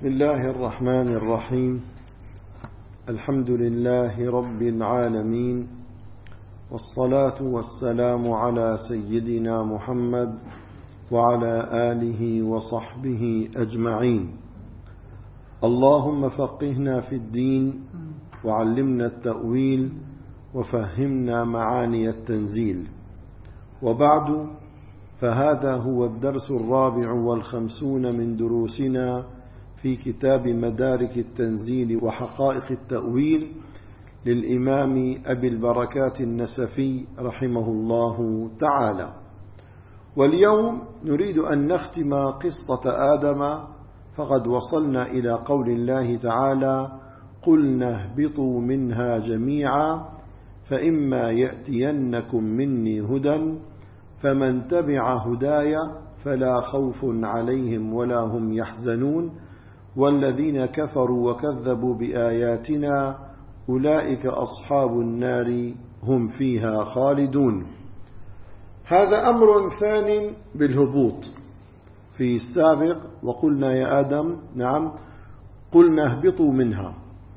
بسم الله الرحمن الرحيم. الحمد لله رب العالمين، والصلاة والسلام على سيدنا محمد وعلى آله وصحبه أجمعين. اللهم فقهنا في الدين وعلمنا التأويل وفهمنا معاني التنزيل. وبعد، فهذا هو الدرس 54 من دروسنا في كتاب مدارك التنزيل وحقائق التأويل للإمام أبي البركات النسفي رحمه الله تعالى. واليوم نريد أن نختم قصة آدم، فقد وصلنا إلى قول الله تعالى: قلنا اهبطوا منها جميعا فإما يأتينكم مني هدى فمن تبع هداي فلا خوف عليهم ولا هم يحزنون والذين كفروا وكذبوا بآياتنا أولئك أصحاب النار هم فيها خالدون. هذا أمر ثان بالهبوط. في السابق وقلنا يا آدم، نعم، قلنا اهبطوا منها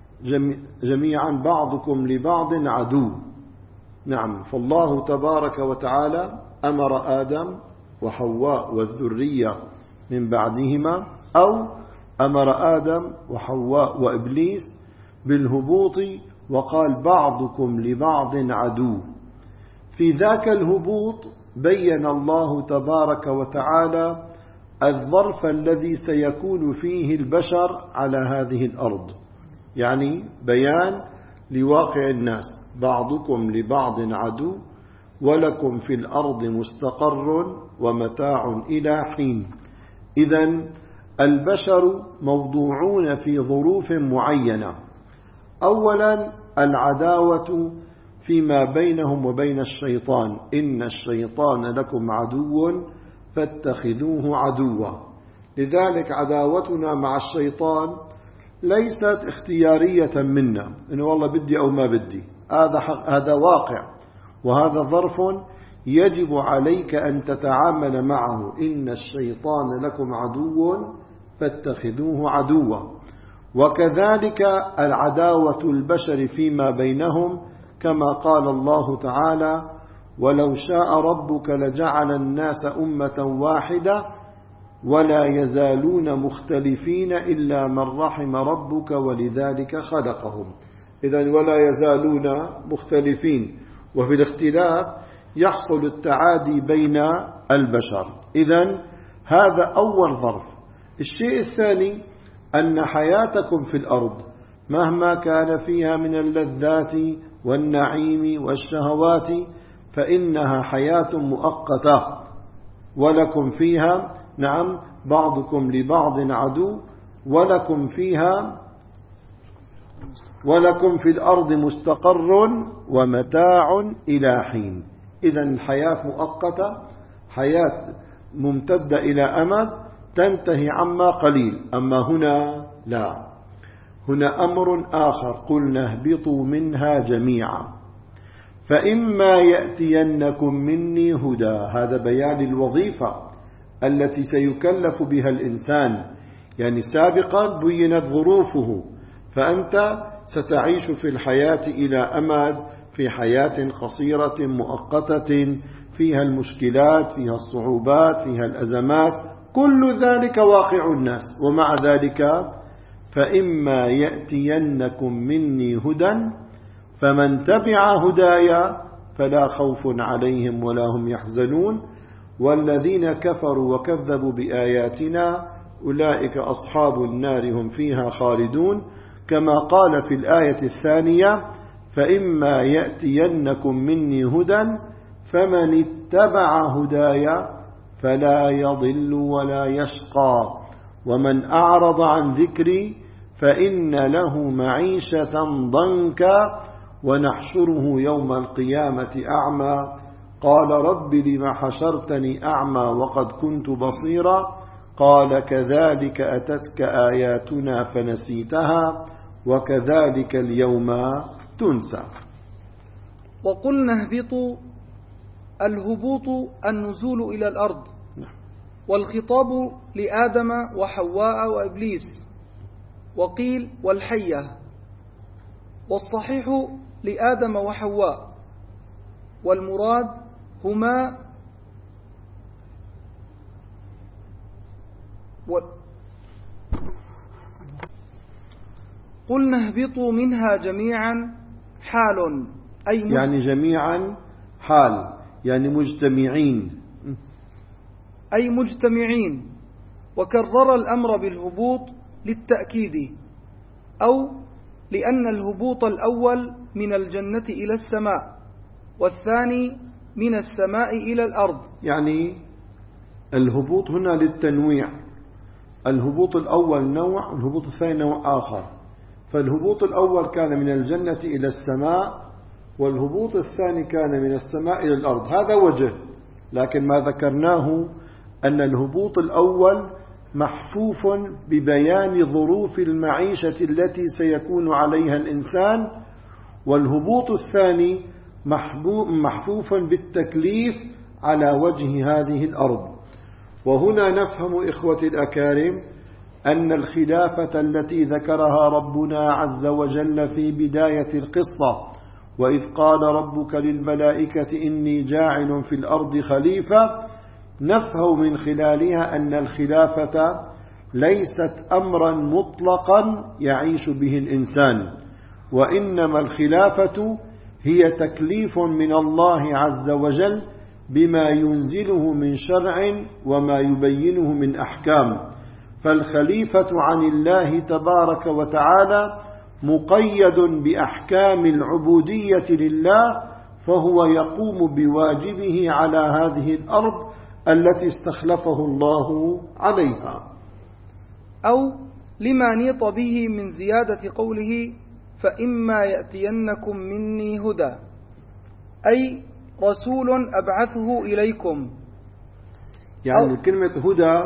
جميعا بعضكم لبعض عدو. نعم، فالله تبارك وتعالى أمر آدم وحواء والذرية من بعدهما، أو أمر آدم وحواء وإبليس بالهبوط وقال بعضكم لبعض عدو. في ذاك الهبوط بين الله تبارك وتعالى الظرف الذي سيكون فيه البشر على هذه الأرض، يعني بيان لواقع الناس: بعضكم لبعض عدو ولكم في الأرض مستقر ومتاع إلى حين. إذن البشر موضوعون في ظروف معينة. أولا، العداوة فيما بينهم وبين الشيطان: إن الشيطان لكم عدو فاتخذوه عدوا. لذلك عداوتنا مع الشيطان ليست اختيارية منا، إنه والله بدي أو ما بدي. هذا واقع، وهذا ظرف يجب عليك أن تتعامل معه. إن الشيطان لكم عدو فاتخذوه عدوا. وكذلك العداوة البشر فيما بينهم، كما قال الله تعالى: ولو شاء ربك لجعل الناس أمة واحدة ولا يزالون مختلفين إلا من رحم ربك ولذلك خلقهم. إذن ولا يزالون مختلفين، وفي الاختلاف يحصل التعادي بين البشر. إذن هذا أول ظرف. الشيء الثاني أن حياتكم في الأرض مهما كان فيها من اللذات والنعيم والشهوات فإنها حياة مؤقتة، ولكم فيها، نعم، بعضكم لبعض عدو ولكم في الأرض مستقر ومتاع إلى حين. إذن الحياة مؤقتة، حياة ممتدة إلى أمد تنتهي عما قليل. أما هنا لا، هنا أمر آخر: قلنا اهبطوا منها جميعا فإما يأتينكم مني هدى. هذا بيان الوظيفة التي سيكلف بها الإنسان. يعني سابقا بينت ظروفه، فأنت ستعيش في الحياة إلى أمد، في حياة قصيرة مؤقتة فيها المشكلات، فيها الصعوبات، فيها الأزمات، كل ذلك واقع الناس. ومع ذلك فإما يأتينكم مني هدى فمن تبع هدايا فلا خوف عليهم ولا هم يحزنون والذين كفروا وكذبوا بآياتنا أولئك أصحاب النار هم فيها خالدون. كما قال في الآية الثانية: فإما يأتينكم مني هدى فمن اتبع هدايا فلا يضل ولا يشقى ومن أعرض عن ذكري فإن له معيشة ضنكا ونحشره يوم القيامة أعمى قال رب لم حشرتني أعمى وقد كنت بصيرا قال كذلك أتتك آياتنا فنسيتها وكذلك اليوم تنسى. وقلنا اهبطوا، الهبوط النزول إلى الأرض، والخطاب لآدم وحواء وإبليس، وقيل والحية، والصحيح لآدم وحواء، والمراد هما قلنا اهبطوا منها جميعا حال يعني جميعا حال يعني مجتمعين، أي مجتمعين، وكرر الأمر بالهبوط للتأكيد، أو لأن الهبوط الأول من الجنة إلى السماء، والثاني من السماء إلى الأرض. يعني الهبوط هنا للتنويع، الهبوط الأول نوع والهبوط الثاني نوع آخر، فالهبوط الأول كان من الجنة إلى السماء، والهبوط الثاني كان من السماء إلى الأرض، هذا وجه. لكن ما ذكرناه أن الهبوط الأول محفوف ببيان ظروف المعيشة التي سيكون عليها الإنسان، والهبوط الثاني محفوف بالتكليف على وجه هذه الأرض. وهنا نفهم إخوتي الأكارم أن الخلافة التي ذكرها ربنا عز وجل في بداية القصة، وإذ قال ربك للملائكة إني جاعل في الأرض خليفة، نفهم من خلالها أن الخلافة ليست أمرا مطلقا يعيش به الإنسان، وإنما الخلافة هي تكليف من الله عز وجل بما ينزله من شرع وما يبينه من أحكام. فالخليفة عن الله تبارك وتعالى مقيد بأحكام العبودية لله، فهو يقوم بواجبه على هذه الأرض التي استخلفه الله عليها. أو لما نيط به من زيادة قوله فإما يأتينكم مني هدى، أي رسول أبعثه إليكم. يعني كلمة هدى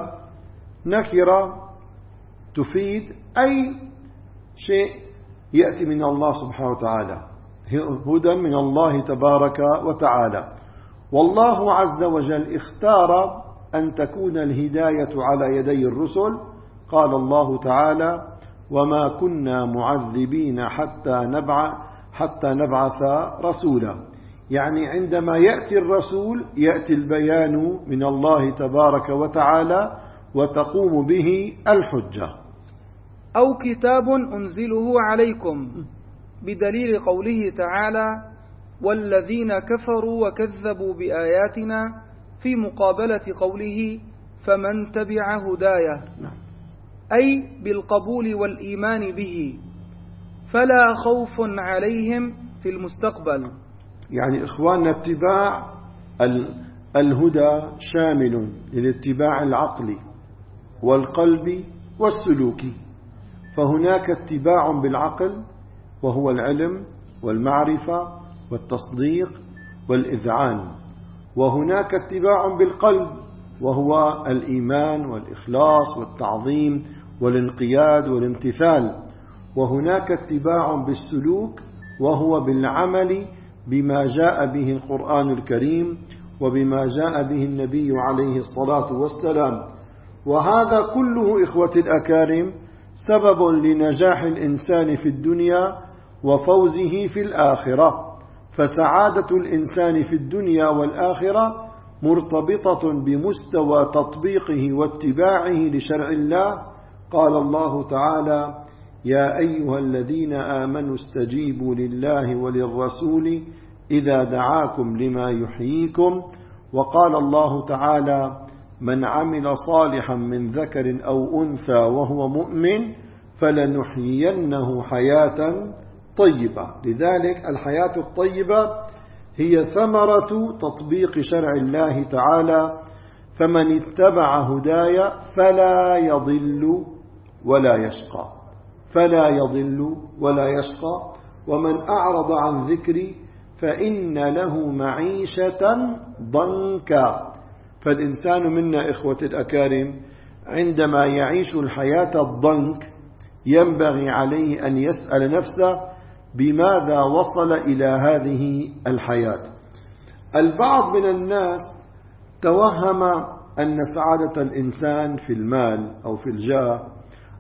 نكرة تفيد أي شيء يأتي من الله سبحانه وتعالى، هدى من الله تبارك وتعالى. والله عز وجل اختار أن تكون الهداية على يدي الرسل. قال الله تعالى وما كنا معذبين حتى نبعث رسولا، يعني عندما يأتي الرسول يأتي البيان من الله تبارك وتعالى وتقوم به الحجة. أو كتاب أنزله عليكم، بدليل قوله تعالى والذين كفروا وكذبوا بآياتنا، في مقابلة قوله فمن تبع هدايا، أي بالقبول والإيمان به، فلا خوف عليهم في المستقبل. يعني إخواننا اتباع الهدى شامل للاتباع العقلي والقلبي والسلوكي، فهناك اتباع بالعقل وهو العلم والمعرفة والتصديق والإذعان، وهناك اتباع بالقلب وهو الإيمان والإخلاص والتعظيم والانقياد والامتثال، وهناك اتباع بالسلوك وهو بالعمل بما جاء به القرآن الكريم وبما جاء به النبي عليه الصلاة والسلام. وهذا كله إخوة الأكارم سبب لنجاح الإنسان في الدنيا وفوزه في الآخرة، فسعادة الإنسان في الدنيا والآخرة مرتبطة بمستوى تطبيقه واتباعه لشرع الله. قال الله تعالى يا أيها الذين آمنوا استجيبوا لله وللرسول إذا دعاكم لما يحييكم. وقال الله تعالى من عمل صالحا من ذكر أو أنثى وهو مؤمن فلنحيينه حياة طيبة. لذلك الحياة الطيبة هي ثمرة تطبيق شرع الله تعالى، فمن اتبع هدايا فلا يضل ولا يشقى، فلا يضل ولا يشقى. ومن أعرض عن ذكري فإن له معيشة ضنكا. فالإنسان منا إخوة الأكارم عندما يعيش الحياة الضنك ينبغي عليه أن يسأل نفسه بماذا وصل إلى هذه الحياة. البعض من الناس توهم أن سعادة الإنسان في المال أو في الجاه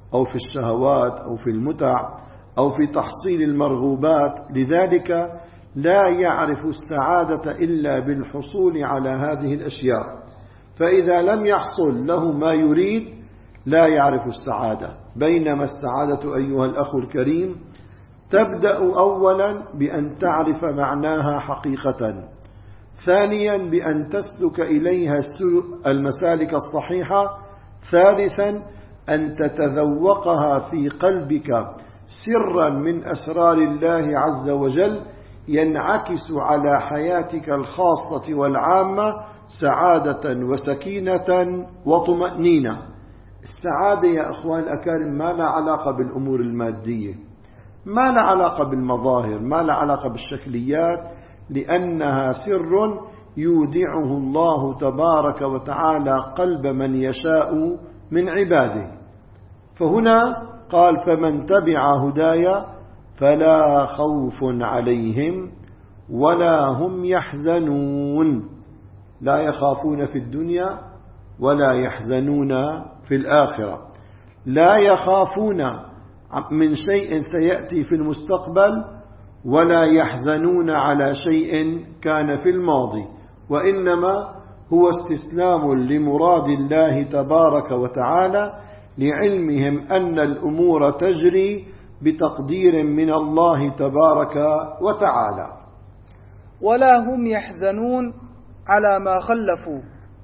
أو في الشهوات أو في المتع أو في تحصيل المرغوبات. لذلك لا يعرف السعادة إلا بالحصول على هذه الأشياء، فإذا لم يحصل له ما يريد لا يعرف السعادة. بينما السعادة أيها الأخ الكريم تبدأ أولا بأن تعرف معناها حقيقة، ثانيا بأن تسلك إليها المسالك الصحيحة، ثالثا أن تتذوقها في قلبك سرا من أسرار الله عز وجل ينعكس على حياتك الخاصة والعامة سعادة وسكينة وطمأنينة. السعادة يا أخوان الأكارم ما لا علاقة بالأمور المادية، ما لا علاقة بالمظاهر، ما لا علاقة بالشكليات، لأنها سر يودعه الله تبارك وتعالى قلب من يشاء من عباده. فهنا قال فمن تبع هدايا فلا خوف عليهم ولا هم يحزنون. لا يخافون في الدنيا ولا يحزنون في الآخرة، لا يخافون من شيء سيأتي في المستقبل ولا يحزنون على شيء كان في الماضي، وإنما هو استسلام لمراد الله تبارك وتعالى لعلمهم أن الأمور تجري بتقدير من الله تبارك وتعالى. ولا هم يحزنون على ما خلفوا.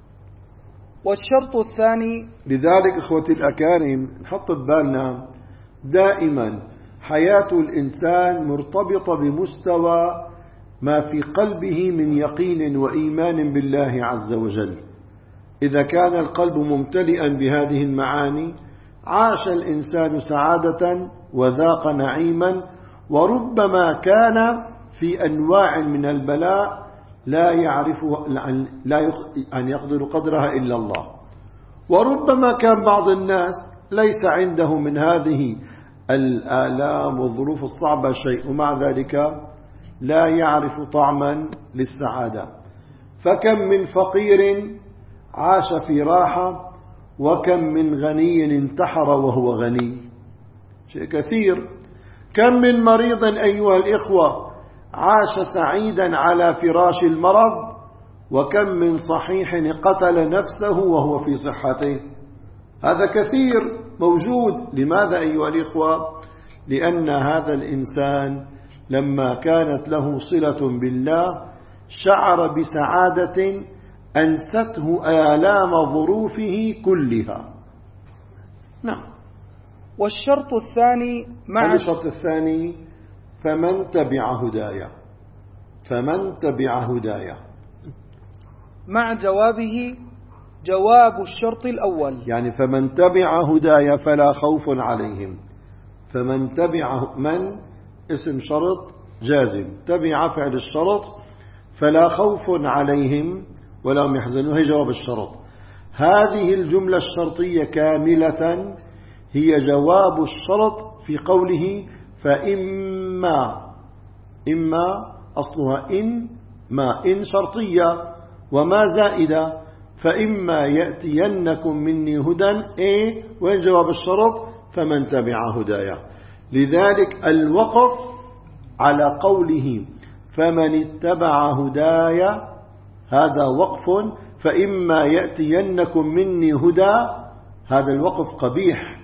والشرط الثاني، لذلك إخوتي الأكارم نحط ببالنا دائما حياة الإنسان مرتبطة بمستوى ما في قلبه من يقين وإيمان بالله عز وجل. إذا كان القلب ممتلئا بهذه المعاني عاش الإنسان سعادة وذاق نعيما، وربما كان في أنواع من البلاء لا يعرف أن يقدر قدرها إلا الله. وربما كان بعض الناس ليس عنده من هذه الآلام والظروف الصعبة شيء، ومع ذلك لا يعرف طعما للسعادة. فكم من فقير عاش في راحة، وكم من غني انتحر وهو غني، شيء كثير. كم من مريض أيها الإخوة عاش سعيدا على فراش المرض، وكم من صحيح قتل نفسه وهو في صحته. هذا كثير موجود. لماذا أيها الإخوة؟ لأن هذا الإنسان لما كانت له صلة بالله شعر بسعادة أنسته آلام ظروفه كلها. نعم. والشرط الثاني الشرط الثاني فمن تبع هدايا، فمن تبع هدايا مع جوابه جواب الشرط الأول، يعني فمن تبع هدايا فلا خوف عليهم. فمن تبع، من اسم شرط جازم، تبع فعل الشرط، فلا خوف عليهم ولا هم يحزنون هي جواب الشرط. هذه الجملة الشرطية كاملة هي جواب الشرط في قوله فإما، إما أصلها إن شرطية وما زائدة، فإما يأتينكم مني هدى وين جواب الشرط؟ فمن تبع هدايا. لذلك الوقف على قوله فمن اتبع هدايا هذا وقف، فإما يأتينكم مني هدى هذا الوقف قبيح.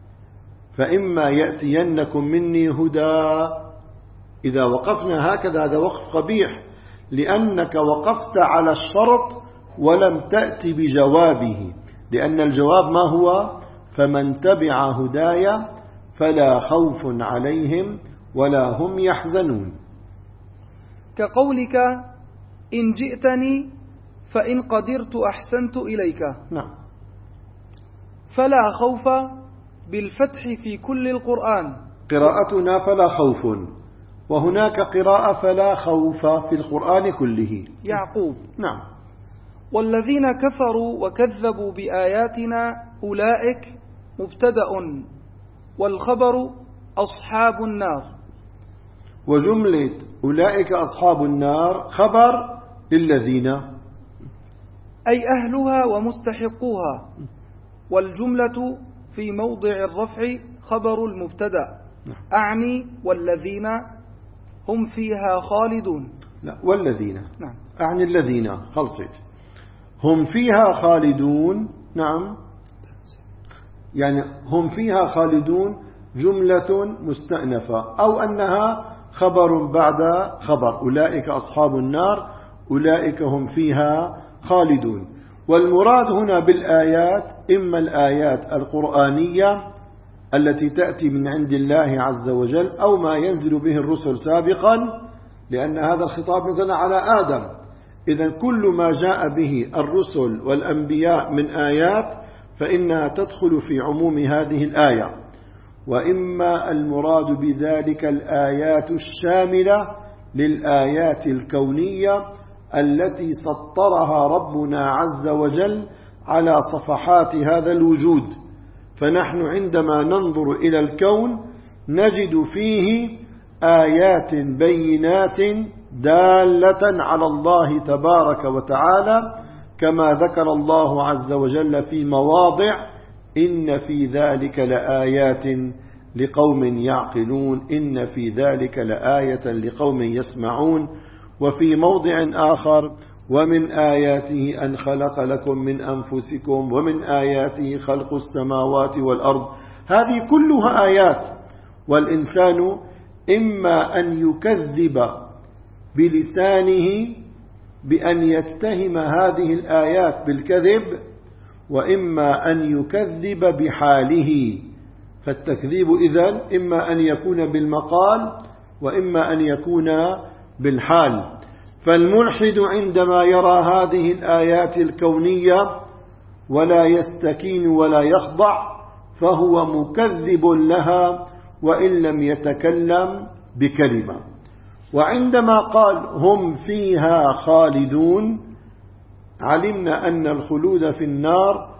فإما يأتينكم مني هدى إذا وقفنا هكذا هذا وقف قبيح، لأنك وقفت على الشرط ولم تأتي بجوابه، لأن الجواب ما هو؟ فمن تبع هدايا فلا خوف عليهم ولا هم يحزنون. كقولك إن جئتني فإن قدرت أحسنت إليك. نعم. فلا خوف بالفتح في كل القرآن. قراءتنا فلا خوف، وهناك قراءة فلا خوف في القرآن كله. يعقوب. نعم. والذين كفروا وكذبوا بآياتنا أولئك مبتدأ، والخبر أصحاب النار. وجملة أولئك أصحاب النار خبر للذين، أي أهلها ومستحقوها، والجملة في موضع الرفع خبر المبتدأ أعني والذين هم فيها خالدون. لا والذين نعم أعني الذين خلصت هم فيها خالدون. نعم يعني هم فيها خالدون جملة مستأنفة أو أنها خبر بعد خبر. أولئك أصحاب النار أولئك هم فيها خالدون. والمراد هنا بالآيات إما الآيات القرآنية التي تأتي من عند الله عز وجل أو ما ينزل به الرسل سابقا، لأن هذا الخطاب نزل على آدم. إذن كل ما جاء به الرسل والأنبياء من آيات فإنها تدخل في عموم هذه الآية. وإما المراد بذلك الآيات الشاملة للآيات الكونية التي سطرها ربنا عز وجل على صفحات هذا الوجود. فنحن عندما ننظر إلى الكون نجد فيه آيات بينات دالة على الله تبارك وتعالى، كما ذكر الله عز وجل في مواضع: إن في ذلك لآيات لقوم يعقلون، إن في ذلك لآية لقوم يسمعون. وفي موضع آخر: ومن آياته أن خلق لكم من أنفسكم ومن آياته خلق السماوات والأرض. هذه كلها آيات، والإنسان إما أن يكذب بلسانه بأن يتهم هذه الآيات بالكذب، وإما أن يكذب بحاله. فالتكذيب إذن إما أن يكون بالمقال وإما أن يكون بالحال. فالملحد عندما يرى هذه الآيات الكونية ولا يستكين ولا يخضع فهو مكذب لها وإن لم يتكلم بكلمة. وعندما قال هم فيها خالدون علمنا أن الخلود في النار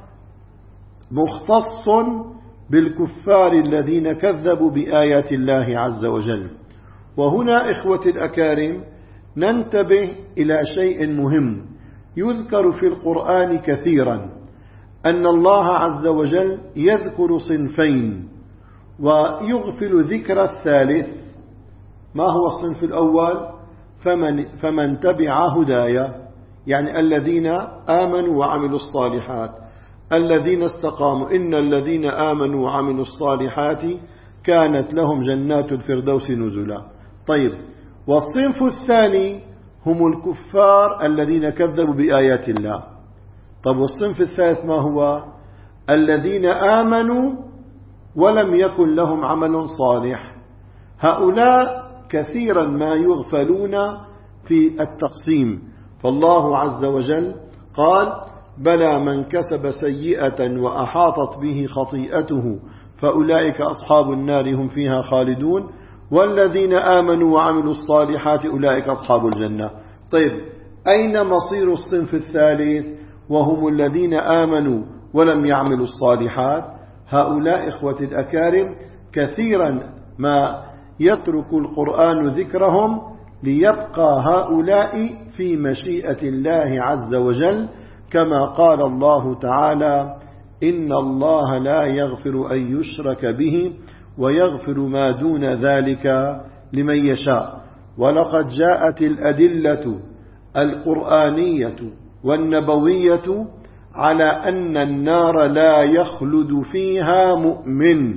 مختص بالكفار الذين كذبوا بآيات الله عز وجل. وهنا إخوة الأكارم ننتبه إلى شيء مهم يذكر في القرآن كثيرا، أن الله عز وجل يذكر صنفين ويغفل ذكر الثالث. ما هو الصنف الأول؟ فمن تبع هدايا، يعني الذين آمنوا وعملوا الصالحات، الذين استقاموا. إن الذين آمنوا وعملوا الصالحات كانت لهم جنات الفردوس نزلا. طيب، والصنف الثاني هم الكفار الذين كذبوا بآيات الله. طب والصنف الثالث ما هو؟ الذين آمنوا ولم يكن لهم عمل صالح. هؤلاء كثيرا ما يغفلون في التقسيم. فالله عز وجل قال: بلى من كسب سيئة وأحاطت به خطيئته فأولئك أصحاب النار هم فيها خالدون، والذين آمنوا وعملوا الصالحات أولئك أصحاب الجنة. طيب، أين مصير الصنف الثالث وهم الذين آمنوا ولم يعملوا الصالحات؟ هؤلاء إخوة الأكارم كثيرا ما يترك القرآن ذكرهم ليبقى هؤلاء في مشيئة الله عز وجل، كما قال الله تعالى: إن الله لا يغفر أن يشرك به ويغفر ما دون ذلك لمن يشاء. ولقد جاءت الأدلة القرآنية والنبوية على أن النار لا يخلد فيها مؤمن،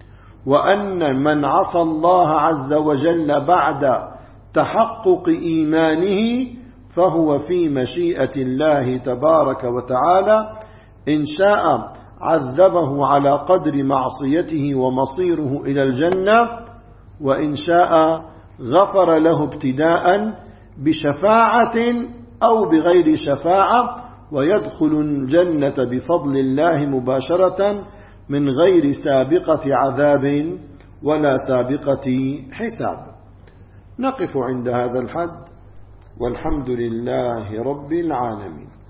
وأن من عصى الله عز وجل بعد تحقق إيمانه فهو في مشيئة الله تبارك وتعالى. إن شاء عذبه على قدر معصيته ومصيره إلى الجنة، وإن شاء غفر له ابتداء بشفاعة أو بغير شفاعة، ويدخل الجنة بفضل الله مباشرة من غير سابقة عذاب ولا سابقة حساب. نقف عند هذا الحد، والحمد لله رب العالمين.